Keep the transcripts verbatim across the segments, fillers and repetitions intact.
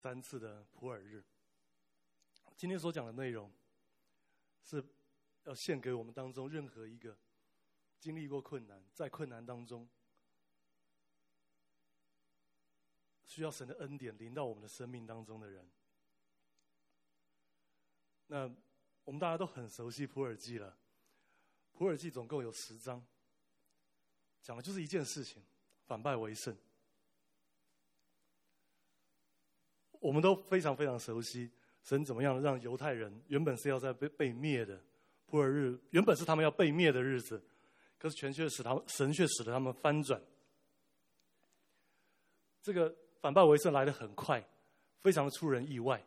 三次的普尔日。今天所讲的内容是要献给我们当中任何一个经历过困难，在困难当中需要神的恩典临到我们的生命当中的人。那我们大家都很熟悉普尔记了，普尔记总共有十章，讲的就是一件事情：反败为胜。我们都非常非常熟悉神怎么样让犹太人原本是要在被被灭的普尔日，原本是他们要被灭的日子，可是全却使他们神却使得他们翻转。这个反败为胜来得很快，非常的出人意外。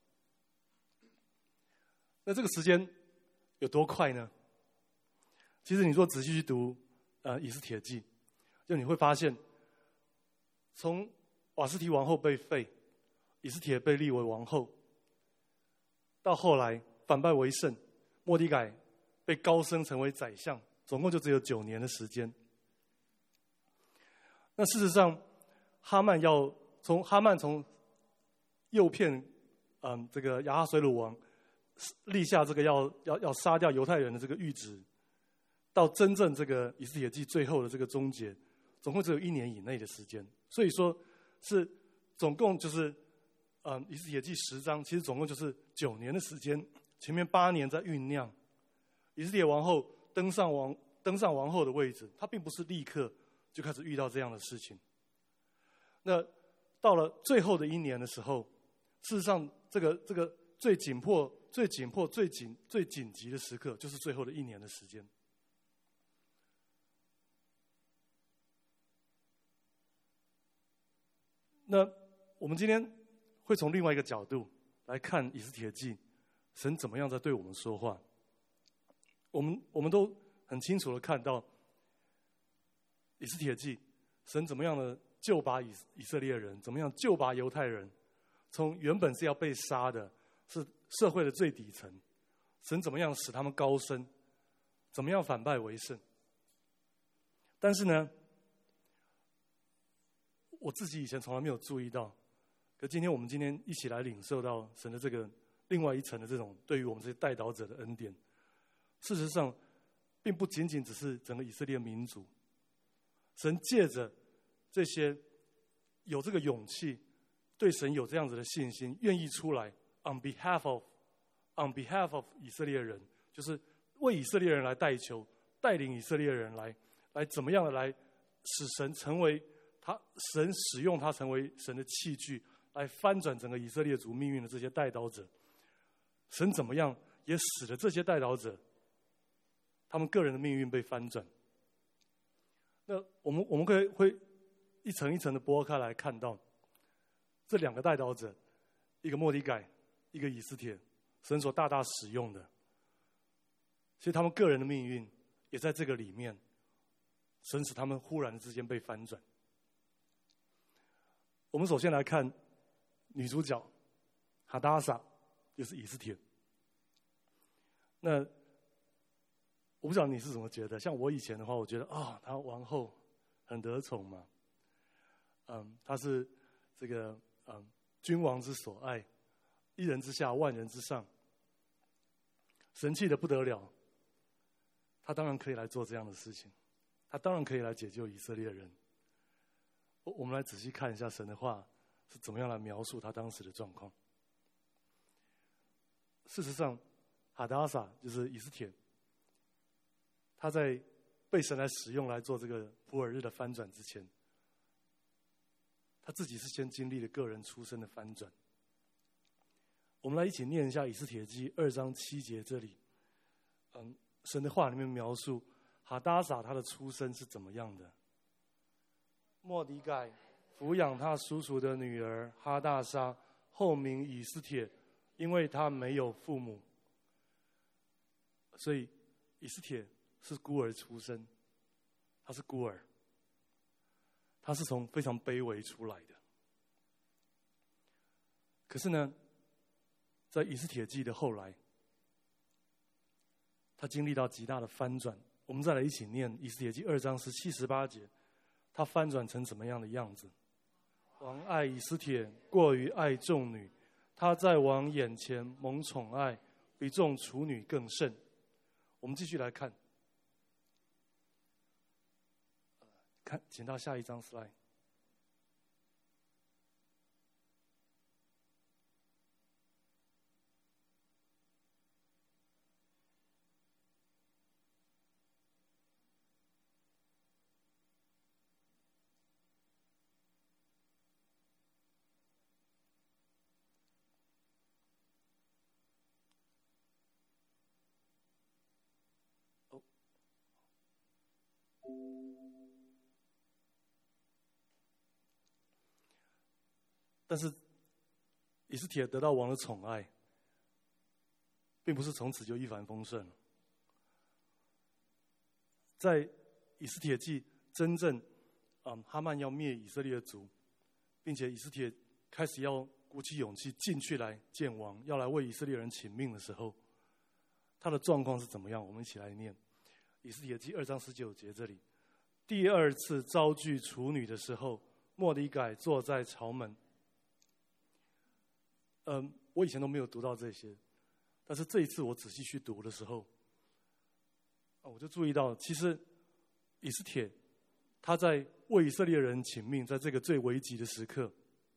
那这个时间有多快呢？其实你若仔细去读呃以斯帖记，就你会发现，从瓦斯提王后被废，以斯帖被立为王后，到后来反败为胜，末底改被高升成为宰相，总共就只有九年的时间。那事实上，哈曼要从哈曼从诱骗嗯这个亚哈随鲁王立下这个要要要杀掉犹太人的这个谕旨，到真正这个以斯帖记最后的这个终结，总共只有一年以内的时间。所以说是总共就是嗯以斯帖记十章，其实总共就是九年的时间，前面八年在酝酿。以斯帖王后登上王登上王后的位置，她并不是立刻就开始遇到这样的事情。那到了最后的一年的时候，事实上这个这个最紧迫、最紧迫、最紧、最紧急的时刻，就是最后的一年的时间。那我们今天会从另外一个角度来看以斯帖记，神怎么样在对我们说话。我们我们都很清楚的看到以斯帖记，神怎么样的救拔以以色列人，怎么样救拔犹太人，从原本是要被杀的，是社会的最底层，神怎么样使他们高升，怎么样反败为胜。但是呢，我自己以前从来没有注意到，可今天我们今天一起来领受到神的这个另外一层的这种对于我们这些代祷者的恩典。事实上并不仅仅只是整个以色列民族，神借着这些有这个勇气，对神有这样子的信心，愿意出来 on behalf of on behalf of 以色列人，就是为以色列人来代求，带领以色列人来来怎么样的来使神成为他神使用他成为神的器具，来翻转整个以色列族命运的这些代祷者。神怎么样也使得这些代祷者他们个人的命运被翻转。那我们我们可以会一层一层的剥开来看到这两个代祷者，一个末底改，一个以斯帖，神所大大使用的，其实他们个人的命运也在这个里面，神使他们忽然之间被翻转。我们首先来看女主角哈达撒，就是以斯帖。那我不知道你是怎么觉得，像我以前的话，我觉得啊、哦，她王后很得宠嘛，嗯，她是这个嗯君王之所爱，一人之下，万人之上，神气的不得了。她当然可以来做这样的事情，她当然可以来解救以色列人。我我们来仔细看一下神的话是怎么样来描述她当时的状况。事实上，哈达撒就是以斯帖，他在被神来使用来做这个普尔日的翻转之前，他自己是先经历了个人出身的翻转。我们来一起念一下以斯帖记二章七节，这里，嗯，神的话里面描述哈达撒他的出身是怎么样的。末底改抚养他叔叔的女儿哈大沙，后名以斯帖，因为他没有父母。所以以斯帖是孤儿出身，他是孤儿，他是从非常卑微出来的。可是呢，在以斯帖记的后来，他经历到极大的翻转。我们再来一起念以斯帖记二章十七、十八节，他翻转成怎么样的样子？ 王爱以斯帖过于爱众女，她在王眼前蒙宠爱，比众处女更甚。我们继续来看，看，请到下一张 slide。但是以斯帖得到王的宠爱，并不是从此就一帆风顺。在以斯帖记真正，嗯，哈曼要灭以色列族，并且以斯帖开始要鼓起勇气进去来见王，要来为以色列人请命的时候，他的状况是怎么样？我们一起来念以斯帖记二章十九节这里。第二次招聚处女的时候，末底改坐在朝门。嗯，我以前都没有读到这些，但是这一次我仔细去读的时候，我就注意到，其实以斯帖他在为以色列人请命，在这个最危急的时刻，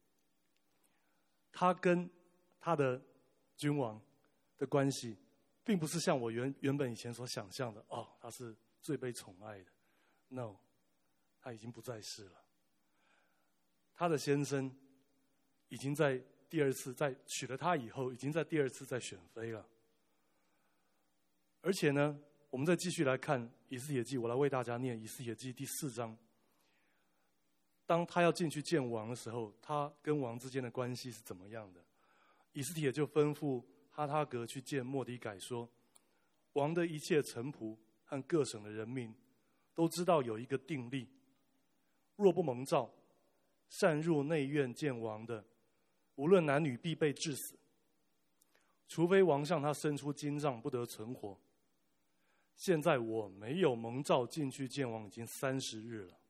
他跟他的君王的关系，并不是像我原原本以前所想象的，哦，他是最被宠爱的。No， 他已经不在世了。他的先生已经在第二次在娶了她以后，已经在第二次在选妃了。而且呢，我们再继续来看以斯帖记，我来为大家念以斯帖记第四章。当他要进去见王的时候，他跟王之间的关系是怎么样的？以斯帖就吩咐哈他革去见末底改说：王的一切臣仆和各省的人民都知道有一个定例，若不蒙召，擅入内院见王的，无论男女必被致死，除非王向他伸出金杖，不得存活。现在我没有蒙召进去见王，已经三十日了。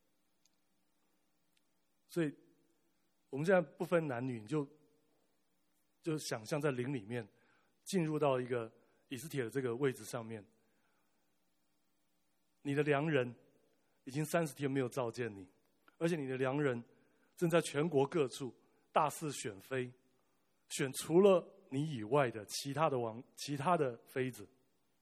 所以，我们现在不分男女，你就就想象在灵里面进入到一个以斯帖的这个位置上面，你的良人已经三十天没有召见你，而且你的良人正在全国各处大肆选妃，选除了你以外的其他的王、其他的妃子。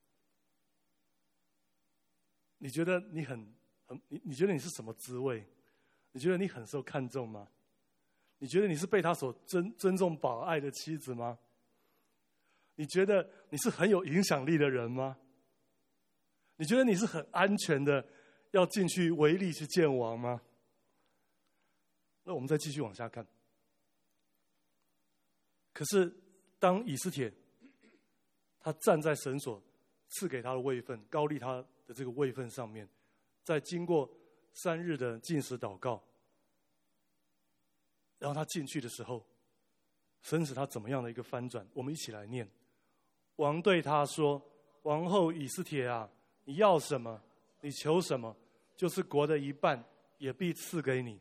你觉得你很很你你觉得你是什么滋味？你觉得你很受看重吗？你觉得你是被他所尊尊重保爱的妻子吗？你觉得你是很有影响力的人吗？你觉得你是很安全的要进去违例去见王吗？那我们再继续往下看。可是当以斯帖他站在神所赐给他的位分，高立他的这个位分上面，在经过三日的禁食祷告，然后他进去的时候，神使他怎么样的一个翻转？我们一起来念。王对他说：王后以斯帖啊，你要什么，你求什么，就是国的一半也必赐给你。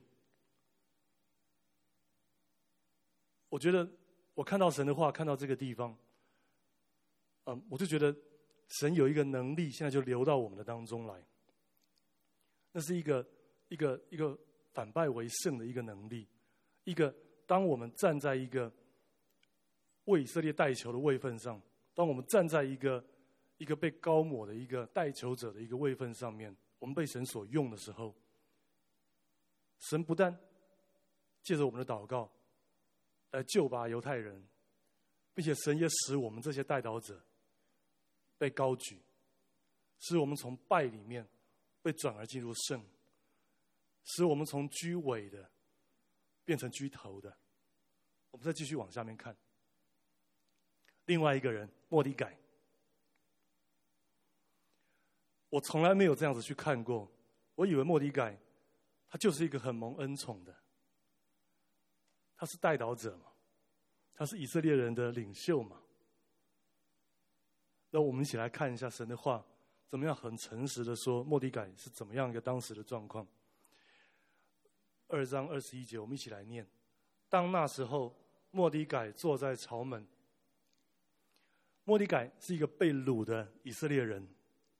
我觉得我看到神的话，看到这个地方，嗯，我就觉得神有一个能力，现在就流到我们的当中来。那是一个一个一个反败为胜的一个能力，一个当我们站在一个为以色列带球的位分上，当我们站在一个一个被高抹的一个带球者的一个位分上面，我们被神所用的时候，神不但借着我们的祷告来救拔犹太人，并且神也使我们这些代祷者被高举，使我们从败里面被转而进入胜，使我们从居尾的变成居头的。我们再继续往下面看，另外一个人末底改，我从来没有这样子去看过。我以为末底改他就是一个很蒙恩宠的，他是代祷者嘛，他是以色列人的领袖嘛。那我们一起来看一下神的话怎么样很诚实的说末底改是怎么样一个当时的状况。 二章二十一节，我们一起来念。当那时候，末底改坐在朝门。末底改是一个被掳的以色列人，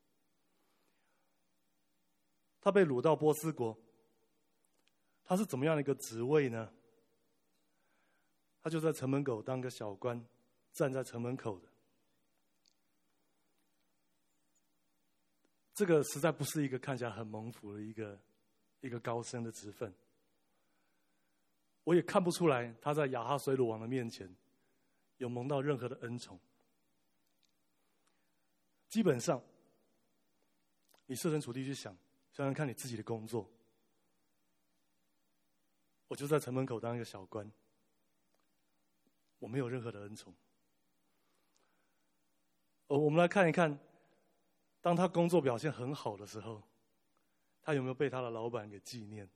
他被掳到波斯国。他是怎么样的一个职位呢？他就在城门口当个小官，站在城门口的。这个实在不是一个看起来很蒙福的一个一个高升的职分。我也看不出来他在亚哈水鲁王的面前有蒙到任何的恩宠。基本上，你设身处地去想，想想看你自己的工作，我就在城门口当一个小官，我没有任何的恩宠。哦，我们来看一看，当他工作表现很好的时候，他有没有被他的老板给纪念？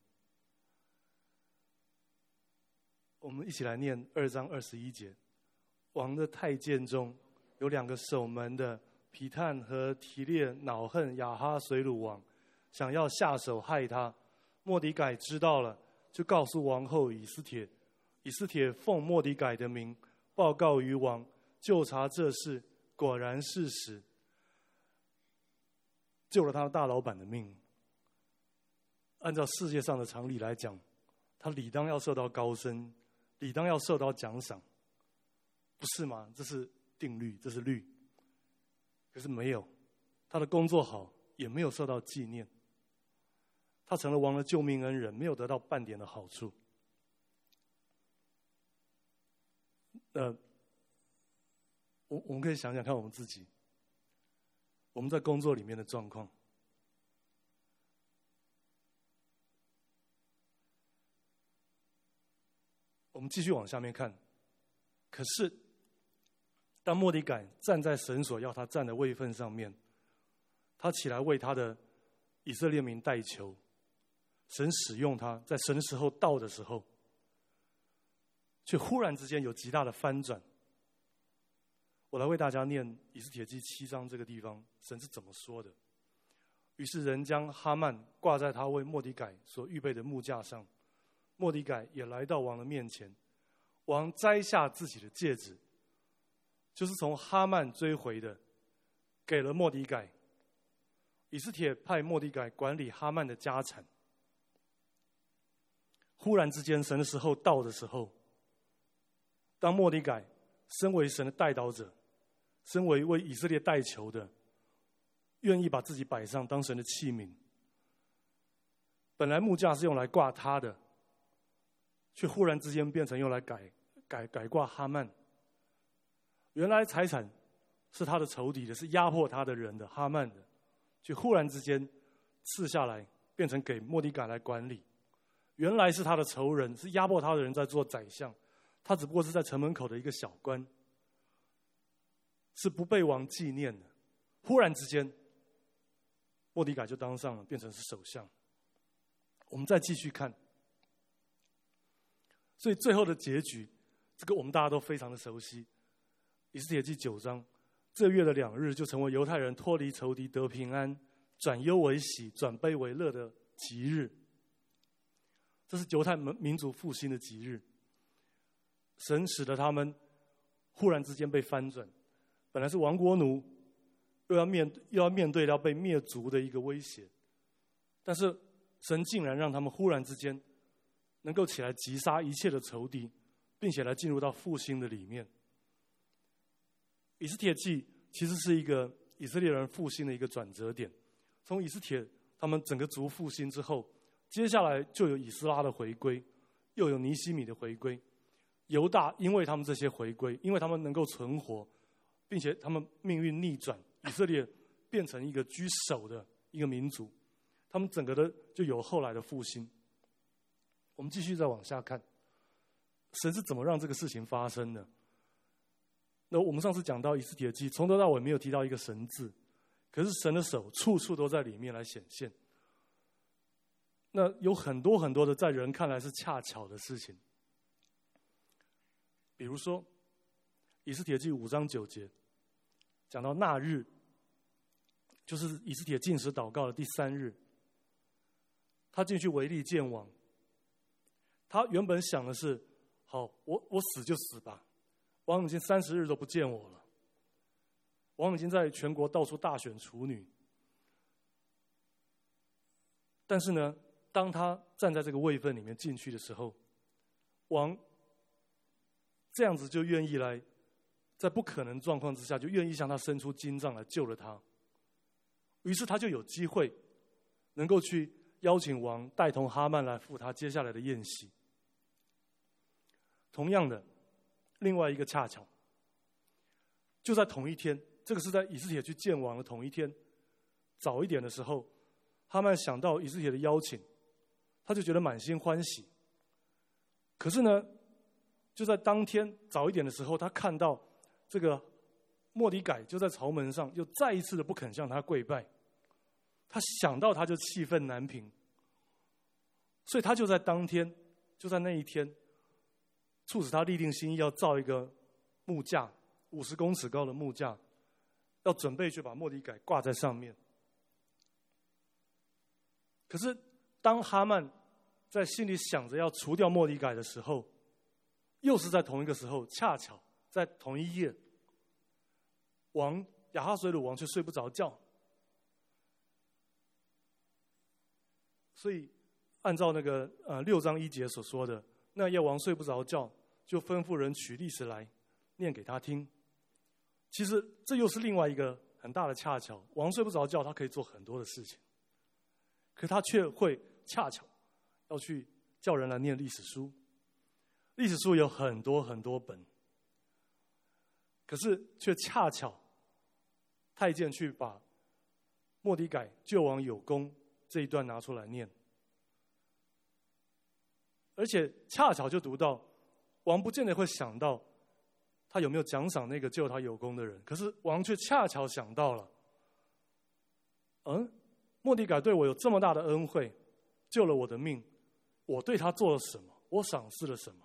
我们一起来念二章二十一节。王的太监中有两个守门的，毗探和提列恼恨亚哈水鲁王，想要下手害他。末底改知道了，就告诉王后以斯帖。以斯帖奉末底改的名报告于王，就查这事，果然是实，救了他大老板的命。按照世界上的常理来讲，他理当要受到高升，理当要受到奖赏，不是吗？这是定律，这是律。可是没有，他的工作好，也没有受到纪念。他成了王的救命恩人，没有得到半点的好处。呃，我我们可以想想看我们自己，我们在工作里面的状况。我们继续往下面看，可是当末底改站在神所要他站的位分上面，他起来为他的以色列民代求，神使用他，在神时候到的时候，却忽然之间有极大的翻转。我来为大家念以斯帖记七章这个地方，神是怎么说的。于是人将哈曼挂在他为末底改所预备的木架上，末底改也来到王的面前，王摘下自己的戒指，就是从哈曼追回的，给了末底改。以斯帖派末底改管理哈曼的家产。忽然之间，神的时候到的时候，当末底改身为神的代祷者，身为为以色列代求的，愿意把自己摆上当神的器皿。本来木架是用来挂他的，却忽然之间变成用来改改改挂哈曼。原来财产是他的仇敌的，是压迫他的人的，哈曼的，却忽然之间赐下来，变成给末底改来管理。原来是他的仇人，是压迫他的人在做宰相，他只不过是在城门口的一个小官，是不被王纪念的。忽然之间，末底改就当上了，变成是首相。我们再继续看，所以最后的结局，这个我们大家都非常的熟悉。以斯帖记九章，这月的两日就成为犹太人脱离仇敌得平安，转忧为喜，转悲为乐的吉日。这是犹太民族复兴的吉日。神使得他们忽然之间被翻转，本来是亡国奴，又要面又要面对要被灭族的一个威胁，但是神竟然让他们忽然之间能够起来击杀一切的仇敌，并且来进入到复兴的里面。以斯帖记其实是一个以色列人复兴的一个转折点。从以斯帖他们整个族复兴之后，接下来就有以斯拉的回归，又有尼希米的回归。犹大因为他们这些回归，因为他们能够存活，并且他们命运逆转，以色列变成一个居首的一个民族，他们整个的就有后来的复兴。我们继续再往下看，神是怎么让这个事情发生的？那我们上次讲到以斯帖记，从头到尾没有提到一个神字，可是神的手处处都在里面来显现。那有很多很多的在人看来是恰巧的事情，比如说以斯帖记五章九节讲到那日，就是以斯帖禁食祷告的第三日，他进去违例见王， 他原本想的是，好，我我死就死吧，王已经三十日都不见我了，王已经在全国到处大选处女。但是呢，当他站在这个位分里面进去的时候，王这样子就愿意来，在不可能状况之下，就愿意向他伸出金杖来救了他。于是他就有机会能够去邀请王带同哈曼来赴他接下来的宴席。同样的，另外一个恰巧，就在同一天，这个是在以斯帖去见王的同一天，早一点的时候，哈曼想到以斯帖的邀请，他就觉得满心欢喜。可是呢，就在当天早一点的时候，他看到这个末底改就在朝门上，又再一次的不肯向他跪拜。他想到他就气愤难平，所以他就在当天，就在那一天，促使他立定心意要造一个木架，五十公尺高的木架，要准备去把末底改挂在上面。可是当哈曼在心里想着要除掉末底改的时候，又是在同一个时候，恰巧在同一夜，王亚哈随鲁王却睡不着觉。所以按照那个呃六章一节所说的，那夜王睡不着觉，就吩咐人取历史来念给他听。其实这又是另外一个很大的恰巧，王睡不着觉，他可以做很多的事情，可他却会恰巧要去叫人来念历史书。历史书有很多很多本，可是却恰巧太监去把末底改救王有功这一段拿出来念，而且恰巧就读到王不见得会想到他有没有奖赏那个救他有功的人，可是王却恰巧想到了，嗯，末底改对我有这么大的恩惠，救了我的命，我对他做了什么？我赏赐了什么？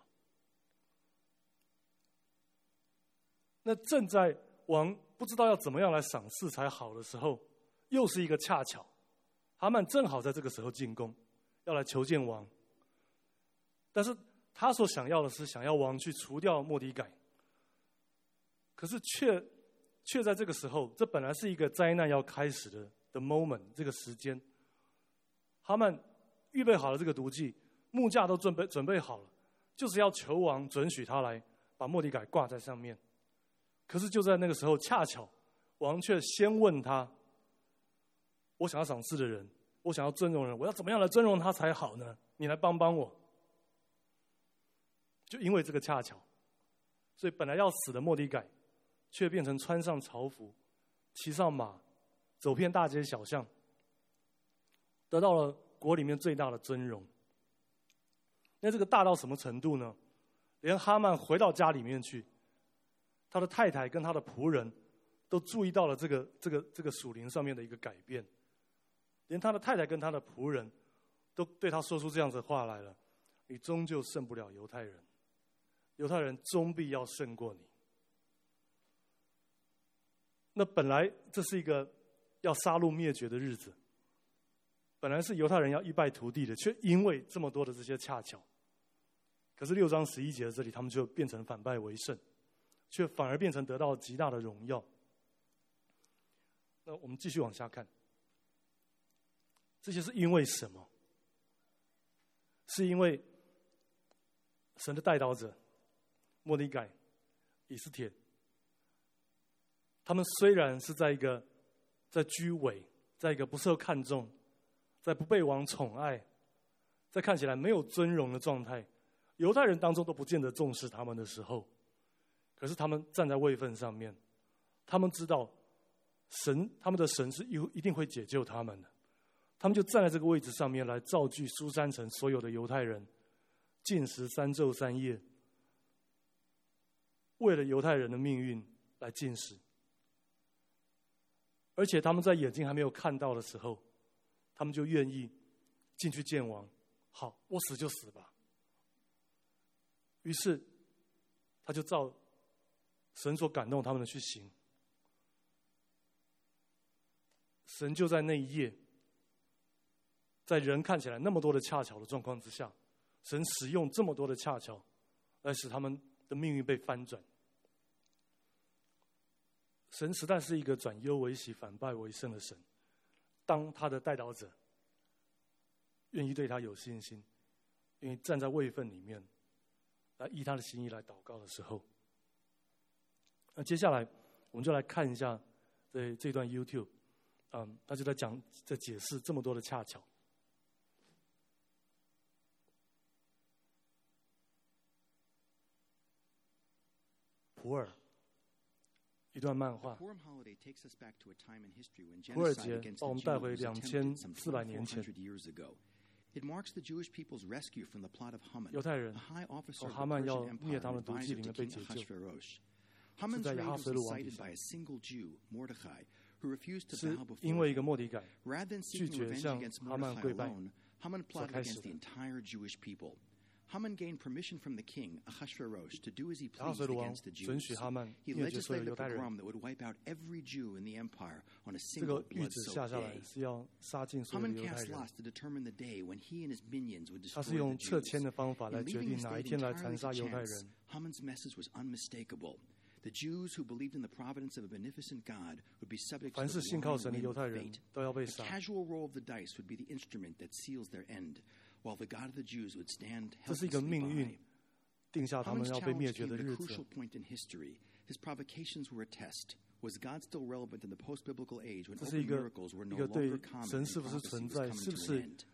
那正在王不知道要怎么样来赏赐才好的时候，又是一个恰巧，哈曼正好在这个时候进宫，要来求见王。但是他所想要的是想要王去除掉末底改，可是却却在这个时候，这本来是一个灾难要开始的的 moment， 这个时间，哈曼预备好了这个毒计，木架都准备准备好了，就是要求王准许他来把末底改挂在上面。可是就在那个时候，恰巧王却先问他，我想要赏赐的人，我想要尊荣人，我要怎么样来尊荣他才好呢？你来帮帮我。就因为这个恰巧，所以本来要死的末底改却变成穿上朝服，骑上马，走遍大街小巷，得到了国里面最大的尊荣。那这个大到什么程度呢？连哈曼回到家里面去，他的太太跟他的仆人都注意到了这个这个这个属灵上面的一个改变，连他的太太跟他的仆人都对他说出这样子的话来了：你终究胜不了犹太人，犹太人终必要胜过你。那本来这是一个要杀戮灭绝的日子，本来是犹太人要一败涂地的，却因为这么多的这些恰巧，可是六章十一节的这里，他们就变成反败为胜，却反而变成得到极大的荣耀。那我们继续往下看，这些是因为什么？是因为神的代祷者末底改、以斯帖，他们虽然是在一个在居尾，在一个不受看重，在不被王宠爱，在看起来没有尊荣的状态，犹太人当中都不见得重视他们的时候，可是他们站在位分上面，他们知道神，他们的神是一定会解救他们的，他们就站在这个位置上面来造句书珊城所有的犹太人，禁食三昼三夜，为了犹太人的命运来禁食。而且他们在眼睛还没有看到的时候，他们就愿意进去见王。好，我死就死吧。于是他就照神所感动他们的去行。神就在那一夜，在人看起来那么多的恰巧的状况之下， 神使用这么多的恰巧，来使他们的命运被翻转。神实在是一个转忧为喜、反败为胜的神。当他的代祷者愿意对他有信心，愿意站在位分里面，来依他的心意来祷告的时候，那接下来我们就来看一下这这段 YouTube， 嗯，他就在讲，在解释这么多的恰巧。普洱一段漫画，普洱节把我们带回两千四百年前。犹太人从哈曼要灭他们的毒计里面被解救，是在亚哈随鲁王底下，是因为一个莫迪改拒绝向哈曼跪拜所开始的。 Haman gained permission from the king, Ahasuerus, to do as he 亚哈 pleased 随鲁王 against the 准 Jews. 许哈曼 He 灭绝所有 legislated 犹 a 太人。 pogrom that would wipe out every Jew in the empire on a 这 single 个谕旨下 blood-soaked 下来 day. 是要杀尽所有的 Haman 犹太 cast 人。 lots to determine the day when he and his minions would 他 destroy 是 the 用撤 Jews. 迁的方法来 In 决 leaving 定 the 哪一 state 天来 entirely 残 to 杀犹太 chance, 人。 Haman's message was unmistakable. The Jews who believed in the providence of a beneficent God would be subject to 凡 the 是信靠 blind 神的 wind 犹 of 太人 fate. 都要被 The 杀。 casual roll of the dice would be the instrument that seals their end, while the God of the Jews would stand 这是一个 helplessly 命运 by. 定下他 Haman's 们要被 challenge 灭绝 came 的 at a 日 crucial 子。 point in history. His provocations were a test. Was God still relevant in the post-biblical age when 这是一 open 个 miracles were 一 no 个对 longer common 神 and 是不是 prophecy 存 was 在， coming 是不 to 是 an end?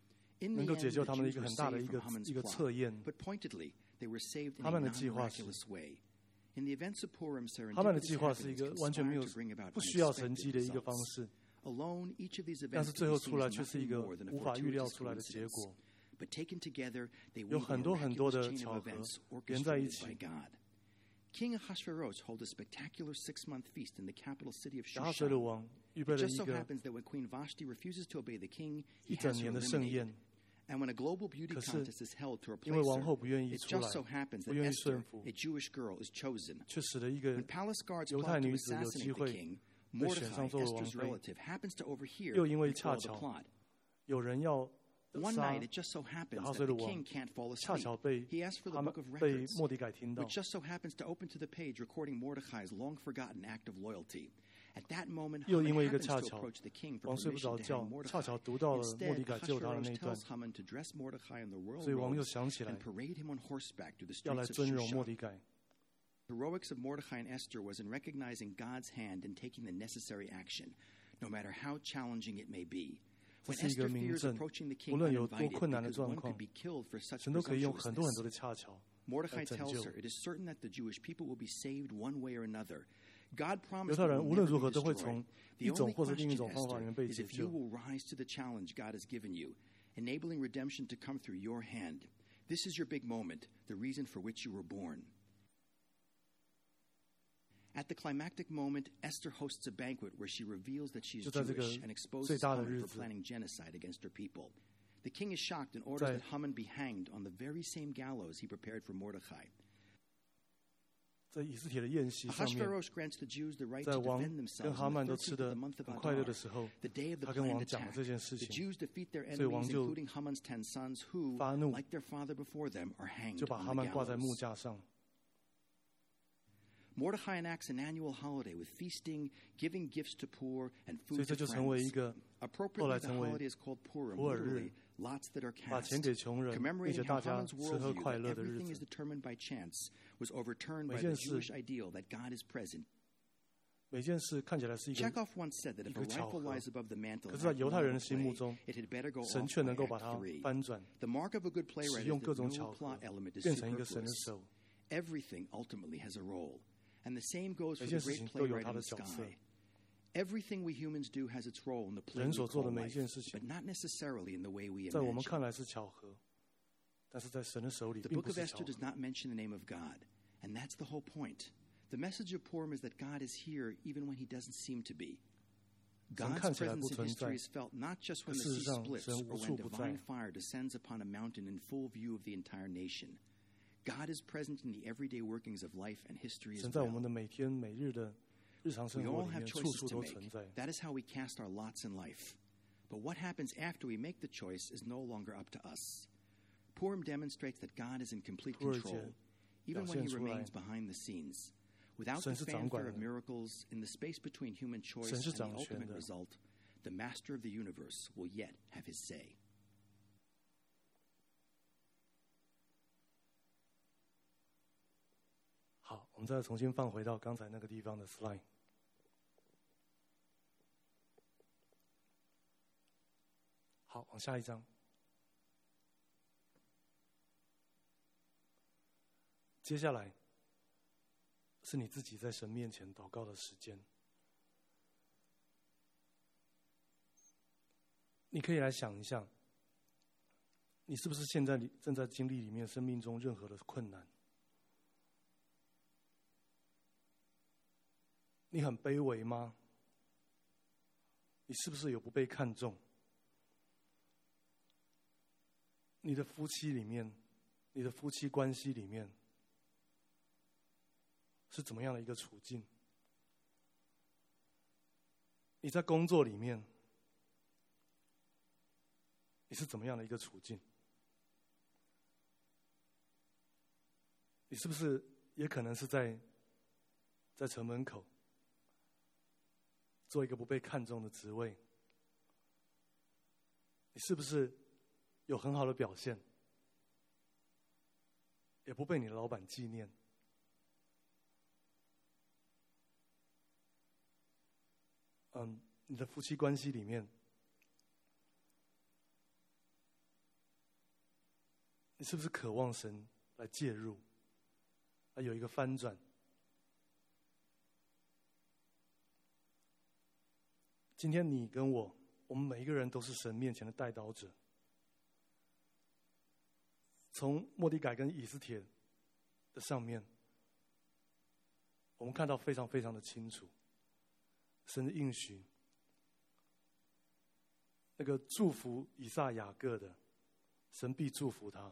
In 能 the 够解 end, 救 the 他们的一 Jews 个 were 很大的 saved 一 from 个 Haman's 一个 plot, 测验。 but pointedly, they were saved in 哈 a 曼的计划是 non-miraculous way. In the events of Purim, 哈曼的计 serendipitous 划是一 happenings 个完全没有 conspired to bring about 不需要神 unexpected 迹的一个方 results. 式， Alone, each of these 但 events 是 could 最 be 后 seen 出来 as 却是一 nothing 个 more than a 无法预料 fortuitous 出来的结 coincidence. 果。 But taken together, they 有 weave 很 a 多很多 miraculous 的 chain 巧 of 合 events 连在一 orchestrated 起。 by God. King Ahasuerus held a spectacular six-month feast in the capital city of 亚哈随鲁 Shushan. 王预备 It 了 just 一 so 个 happens that when Queen Vashti refuses to obey the king, 一 he 整 has her 年的盛 eliminated. 宴， And when a global beauty 可是 contest is held to 因为 replace 王后 her, 不愿意 it 出 just 来， so happens 不 that 愿意 Esther, 顺服， a Jewish girl, is chosen. 却使得一个 When palace guards 犹太 plot to 女子有机 assassinate the 会 king, 被选 Mordecai, 上作为王 Esther's 妃， relative, happens to overhear 又因为 and 恰 foil the 巧 plot. 有人要 One 杀 night, it just so 亚 happens 哈 that 随 the 鲁王， king can't fall 恰 asleep. 巧被 He asks for the 他们 book of 被 records, 莫迪改听到， which just so happens to open to the page recording Mordecai's long-forgotten act of loyalty. At that moment, 又 Haman 因为一个 happens 恰 to 巧， approach the king for 王睡不 permission 着 to 觉 hang， 恰巧 Mordecai. 读到了莫 Instead, 迪改救他的 Ahasuerus 那一段， tells Haman to dress Mordecai in the royal 所以王又 robes 想起来 and parade him on horseback through the 要来 streets of 尊荣莫 Shushan. 迪改。 The heroics of Mordecai and Esther was in recognizing God's hand and taking the necessary action, no matter how challenging it may be. 这 When 是一个 Esther 名 fears 证， approaching the 无 king 论有多 uninvited 困难的 because 状 one 况 could be killed for such 神都可以用很多很多 presumptuousness. 的恰巧 Mordecai 来拯 tells 救 her it is certain that the Jewish people will be saved one way or another. God 犹 promised 太 they 人 will 无论 never 如 be 何都会 destroyed. 从 The 一种 only 或是另一 question, 种方法里 Esther, 面被 is 解 if you 救。 will rise to the challenge God has given you, enabling redemption to come through your hand. This is your big moment, the reason for which you were born. At the climactic moment, Esther hosts a banquet where she reveals that she is 就在这个 Jewish and 最 exposes 大的 Haman 日 for 子， planning genocide against her people. The king is shocked and orders 在 that Haman be hanged on the very same gallows he prepared for Mordecai. 在以斯帖的宴席上面， Ahasuerus grants the Jews the right 在 to 王 defend 跟 themselves 哈 on 曼 the 都吃 thirteenth of 的 the month of 很快乐的 Adar, 时候， the day of the 他跟 planned 王讲了 attack. 这件事 The 情， Jews defeat their 所以王 enemies, 就 including Haman's ten sons, who, 发怒， like their father before them, are hanged 就把 on 哈 the 曼挂在木 gallows. 架上。 Mordecai enacts an annual holiday with feasting, giving gifts to poor, and 所以 food 这 to 就成为一 friends. 个 Appropriately, 后来 the 成为 holiday is called Purim, 普洱日 literally, lots that are 把钱 cast. 给穷人，并 Commemorating 且 how 大家 Haman's 吃喝 worldview 快 that 乐的日 everything is 子。 determined by chance was overturned by 每 the 件事 Jewish ideal that God is present. 每件事看起来是一个 Chekhov once said that if 一 a 个巧 rifle 合， lies above the mantle 可 of 是在 Act 犹 one 太 of 人 a 的心目 play, 中， it had better go 神 off 却 by 能够 Act 把它 three. 翻转， The mark of a good playwright 使 is 用 that 各种 no 巧合 plot element is 变成一个神的 superfluous. 手。 Everything ultimately has a role. And the same goes for 每 the 件事 great 情都有 playwright 它 in 的 the 角色。 sky. Everything we humans do has its role in the play 人 we 所做的 call 每一 life, 件事情， but not necessarily in the way we 在我们 imagine. 看来是巧合，但是在神的手里 The 并 book 不 of 是巧 Esther 合 does。not mention the name of God, and that's the whole point. The message of Purim is that God is here even when he doesn't seem to be. 神 God's 看起来不 presence in 存在， history is felt not just when the 事实 sea 上 splits 神 or 无 when 处不在。 divine fire descends upon a mountain in full view of the entire nation. God is present in the everyday workings of life and history as 神在我们 well. 的每天每日的日常 We 生活 all 里 have 面，处 choices 处 to 都 make. 存在。 That is how we cast our lots in life. But what happens after we make the choice is no longer up to us. Purim demonstrates that God is in complete 普尔节 control, even 表 when 现 he 出来 remains behind the scenes. Without the 神是掌管 fanfare of 的。 miracles, in the space between human choice 神是 and the 掌权 ultimate 的。 result, the master of the universe will yet have his say. 好，我们再重新放回到刚才那个地方的 slide。好，往下一张。接下来是你自己在神面前祷告的时间。你可以来想一下，你是不是现在正在经历里面生命中任何的困难？你很卑微吗？你是不是有不被看重？你的夫妻里面，你的夫妻关系里面是怎么样的一个处境？你在工作里面，你是怎么样的一个处境？你是不是也可能是在在城门口做一个不被看重的职位？你是不是有很好的表现，也不被你的老板纪念？嗯，你的夫妻关系里面，你是不是渴望神来介入，来有一个翻转？今天你跟我，我们每一个人都是神面前的代祷者。从末底改跟以斯帖的上面，我们看到非常非常的清楚，神的应许，那个祝福以撒雅各的，神必祝福他；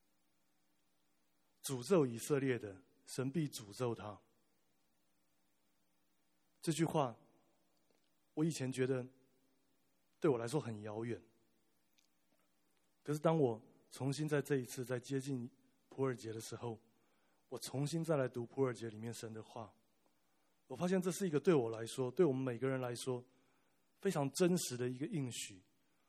诅咒以色列的，神必诅咒他。这句话，我以前觉得对我来说很遥远，可是当我重新在这一次在接近普尔节的时候，我重新再来读普尔节里面神的话，我发现这是一个对我来说，对我们每个人来说非常真实的一个应许。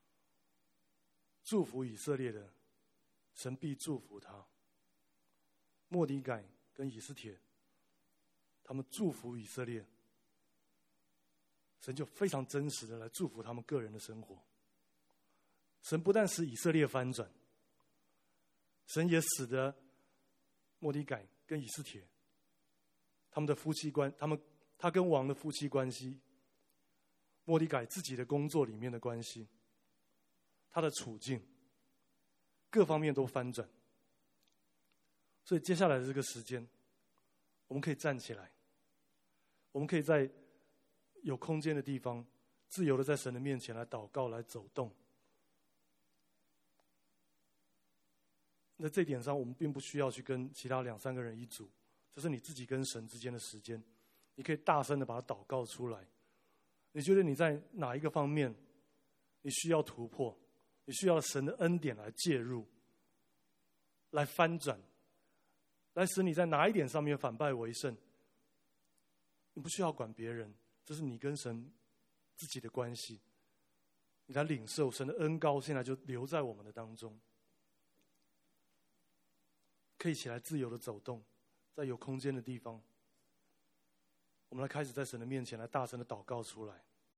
祝福以色列的，神必祝福他。末底改跟以斯帖，他们祝福以色列，神就非常真实的来祝福他们个人的生活。神不但使以色列翻转，神也使得末底改跟以斯帖他们的夫妻关，他们他跟王的夫妻关系，末底改自己的工作里面的关系，他的处境，各方面都翻转。所以接下来的这个时间，我们可以站起来，我们可以在有空间的地方，自由的在神的面前来祷告，来走动。那这点上，我们并不需要去跟其他两三个人一组，这是你自己跟神之间的时间，你可以大声的把它祷告出来。你觉得你在哪一个方面，你需要突破，你需要神的恩典来介入，来翻转，来使你在哪一点上面反败为胜？你不需要管别人，这是你跟神自己的关系。你来领受神的恩膏，现在就留在我们的当中。可以起来自由的走动，在有空间的地方，我们来开始在神的面前来大声的祷告出来。